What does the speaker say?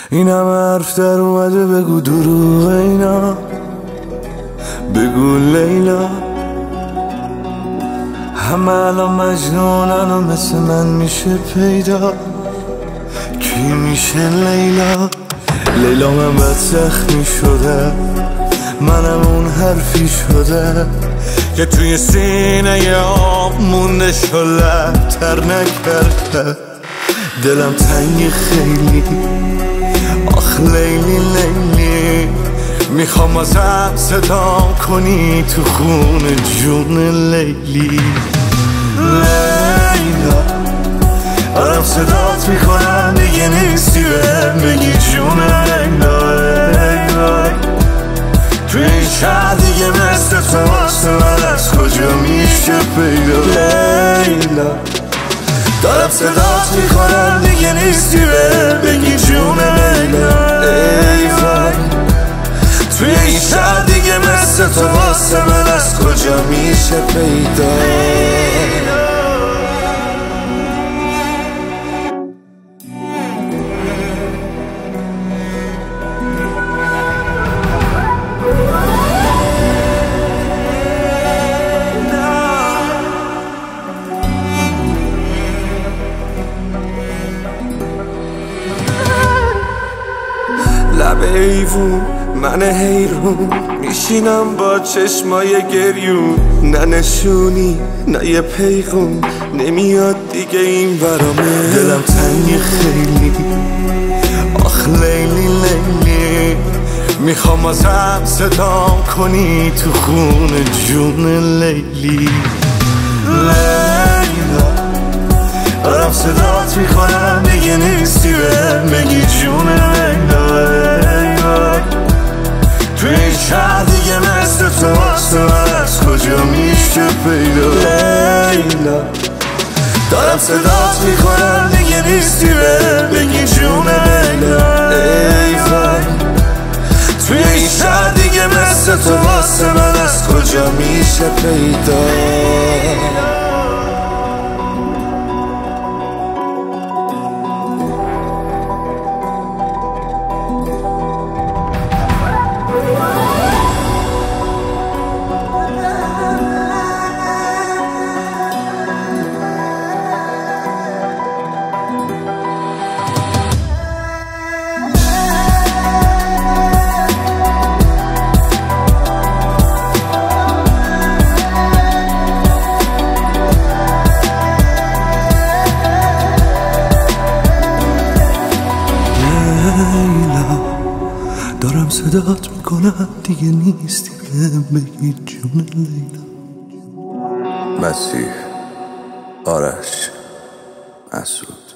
این همه حرف در اومده بگو دروغ اینا، بگو لیلا. همه الان مجنونن و مثل من میشه پیدا، کی میشه لیلا؟ لیلا من بد زخمی شده، منم اون حرفی شده که توی سینه آب مونده شلتر نکرده. دلم تنگ خیلی، آخ لیلی لیلی، میخوام ازم صدا کنی تو خون جون لیلی. لیلا دارم صدات میکنم دیگه نیستی بهم بگی جون لیلا. لیلا توی این شهر دیگه مثل تو واسه من از کجا میشه پیدا؟ لیلا دارم صدات میکنم دیگه نیستی بهم بگی جون لیلا. لیلا توی این شهر دیگه مثل تو واسه من از کجا میشه پیدا؟ لب ایوون من حیرون میشینم با چشمای گریون، نه نشونی نه یه پیغون نمیاد دیگه این برامه. دلم تنگ خیلی، آخ لیلی لیلی، میخوام ازم صدا کنی تو خون جون لیلی. لیلا دارم صدات میکنم دیگه نیستی بهم بگی جون لیلا. توی این شهر دیگه مثل تو واسه من از کجا میشه پیدا؟ لیلا دارم صدات میکنم دیگه نیستی بهم بگی جون لیلا. لیلا توی این شهر دیگه مثل تو واسه من از کجا میشه پیدا؟ دارم صدات میکنم دیگه نیستی بهم بگی جون لیلا. مسیح، آرش، مسعود.